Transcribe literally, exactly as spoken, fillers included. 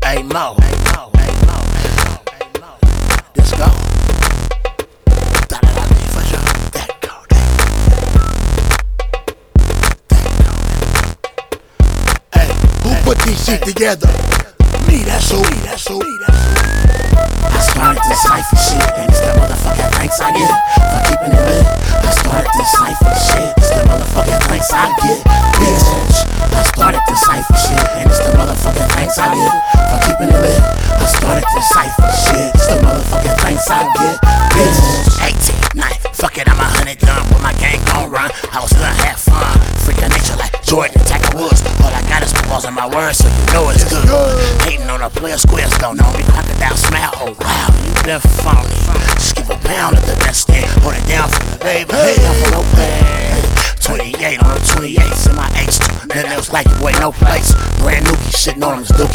Hey Mo, let's go. Da da da da for sure. That go, that go. Hey, who put this shit together? Me, that's who. Me, that's who. Me, that's who. I started this cypher shit, and it's the motherfucking thanks I get for keeping it lit. I started this cypher shit, it's the motherfucking thanks I get, bitch. I started this cypher shit, and it's the motherfucking thanks I get for keeping it lit. I started this cypher shit, it's the motherfucking thanks I get, bitch. eighteen, nine, fuck it, I'm a hundred done with my gang gon' run. I was gonna have fun, freaking nature like Jordan and Tiger Woods. All I got is balls in my words, so you know it's good. Hating on a player squares, don't know me, crocodile smile. Oh wow, you been phony. Just give a pound at the best thing. Hold it down for the baby. Hey, envelope, hey. twenty-eight on the twenty-eights in my H two. Then it was like, boy, no place. Brand new, shitting on him, Dookie.